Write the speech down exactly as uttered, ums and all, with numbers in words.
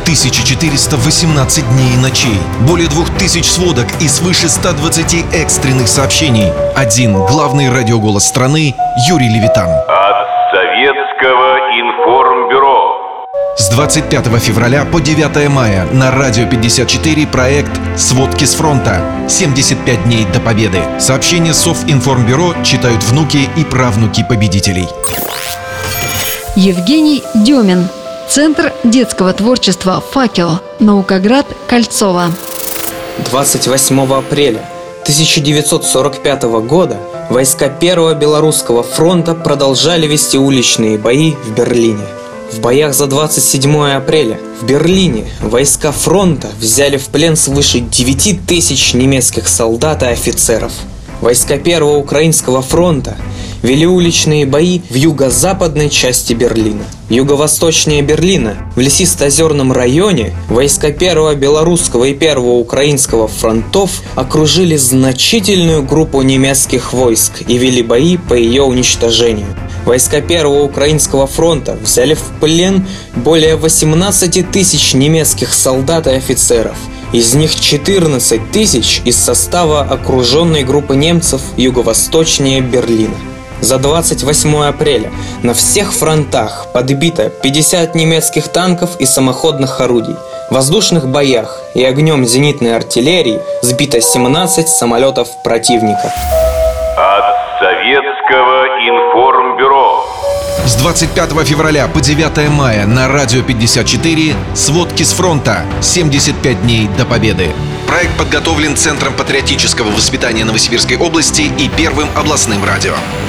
тысяча четыреста восемнадцать дней и ночей, более двух тысяч сводок и свыше ста двадцати экстренных сообщений. Один главный радиоголос страны Юрий Левитан. От Советского информбюро. С двадцать пятого февраля по девятое мая на Радио пятьдесят четыре проект «Сводки с фронта. семьдесят пять дней до победы». Сообщения Совинформбюро читают внуки и правнуки победителей. Евгений Демин. Центр детского творчества «Факел». Наукоград, Кольцово. двадцать восьмого апреля тысяча девятьсот сорок пятого года войска Первого Белорусского фронта продолжали вести уличные бои в Берлине. В боях за двадцать седьмое апреля в Берлине войска фронта взяли в плен свыше девяти тысяч немецких солдат и офицеров. Войска Первого Украинского фронта вели уличные бои в юго-западной части Берлина. Юго-восточнее Берлина, в Лесисто-Озерном районе, войска Первого Белорусского и Первого Украинского фронтов окружили значительную группу немецких войск и вели бои по ее уничтожению. Войска Первого Украинского фронта взяли в плен более восемнадцати тысяч немецких солдат и офицеров. Из них четырнадцать тысяч из состава окруженной группы немцев юго-восточнее Берлина. За двадцать восьмое апреля на всех фронтах подбито пятьдесят немецких танков и самоходных орудий. В воздушных боях и огнем зенитной артиллерии сбито семнадцать самолетов противника. От Советского информбюро. С двадцать пятого февраля по девятое мая на Радио пятьдесят четыре «Сводки с фронта. семьдесят пять дней до победы». Проект подготовлен Центром патриотического воспитания Новосибирской области и Первым областным радио.